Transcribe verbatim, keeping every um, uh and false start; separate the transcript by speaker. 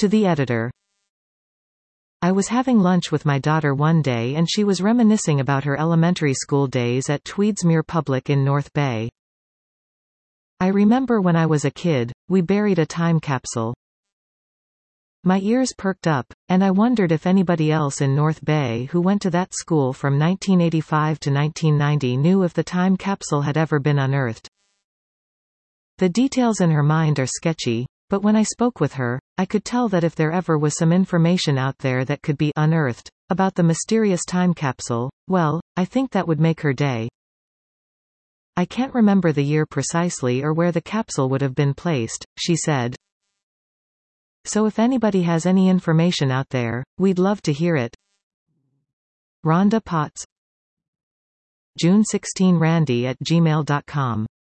Speaker 1: To the editor. I was having lunch with my daughter one day and she was reminiscing about her elementary school days at Tweedsmuir Public in North Bay. I remember when I was a kid, we buried a time capsule. My ears perked up, and I wondered if anybody else in North Bay who went to that school from nineteen eighty-five to nineteen ninety knew if the time capsule had ever been unearthed. The details in her mind are sketchy, but when I spoke with her, I could tell that if there ever was some information out there that could be unearthed about the mysterious time capsule, well, I think that would make her day. I can't remember the year precisely or where the capsule would have been placed, she said. So if anybody has any information out there, we'd love to hear it. Rhonda Potts. June sixteenth randy at gmail dot com